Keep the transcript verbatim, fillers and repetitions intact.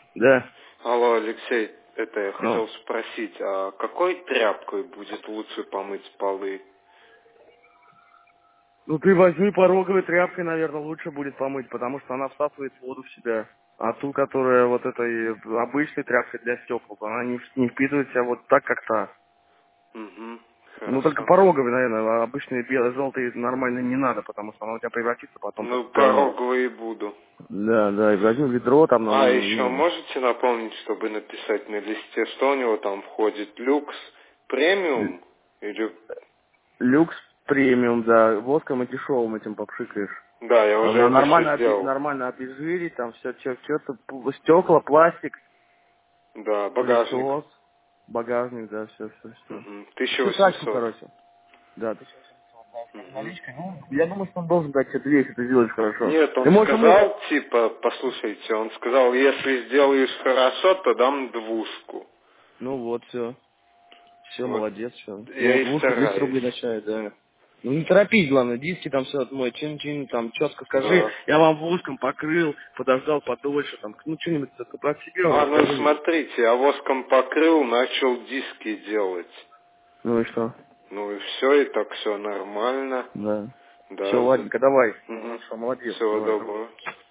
Да. Алло, Алексей, это я Ну, хотел спросить, а какой тряпкой будет лучше помыть полы? ну ты возьми пороговой тряпкой, наверное, лучше будет помыть, потому что она всасывает воду в себя. А ту, которая вот этой обычной тряпкой для стекол, она не, в- не впитывает в себя вот так, как та. Угу, Ну, только хорошо. пороговый, наверное, а обычные белые, желтые нормально не надо, потому что она у тебя превратится потом как Ну, в говно. пороговые и буду. Да, да, и возьми ведро там, ну, А еще ну, можете напомнить, чтобы написать на листе, что у него там входит? Люкс, лю- премиум или... люкс премиум, да, воском и дешевым этим попшикаешь. Да, я уже Она это нормально, все обе- сделал. нормально обезжирить, там все, что-то, стекла, пластик, Да, багажник. пылесос, багажник, да, все, все, все. Угу. Всю тачку, тысяча восемьсот. короче. Да, ты сейчас Угу. наличкой, ну, я думаю, что он должен дать тебе две, если ты сделаешь хорошо. Нет, Ты он можешь ему... сказал, типа, послушайте, он сказал, если сделаешь хорошо, то дам двушку. Ну вот, все. Все, Вот молодец, все. я Ну, и двушка, двести рублей стараюсь. начает, да. Ну, не торопись, главное, диски там все отмой, чин-чин, там, четко скажи, Да. я вам воском покрыл, подождал подольше, там, ну, что-нибудь только про себя А, ну расскажи мне. смотрите, я воском покрыл, начал диски делать. Ну и что? Ну и все, и так все нормально. Да. Все, Да. ладненько, давай. Угу. Хорошо, молодец, Всего давай. доброго.